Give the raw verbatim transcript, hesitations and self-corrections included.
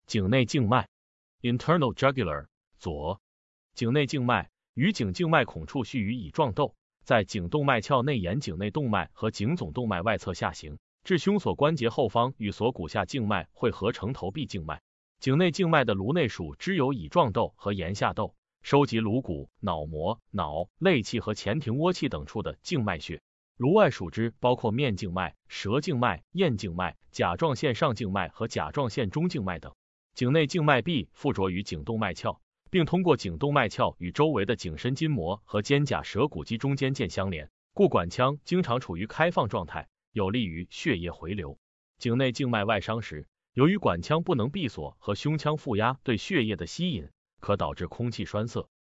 颈内静脉 internal jugular 左，颈内静脉与颈静脉孔处须臾乙状窦，在颈动脉鞘内沿颈内动脉和颈总动脉外侧下行，至胸锁关节后方与锁骨下静脉汇合成头壁静脉。颈内静脉的颅内属支有乙状窦和沿下窦，收集颅骨、脑膜、脑、肋器和前庭窝器等处的静脉血。颅外属之包括面静脉、舌静脉、咽静脉、甲状腺上静脉和甲状腺中静脉等。颈内静脉壁附着于颈动脉鞘，并通过颈动脉鞘与周围的颈深筋膜和肩胛舌骨肌中间腱相连，故管腔经常处于开放状态，有利于血液回流。颈内静脉外伤时，由于管腔不能闭锁和胸腔负压对血液的吸引，可导致空气栓塞，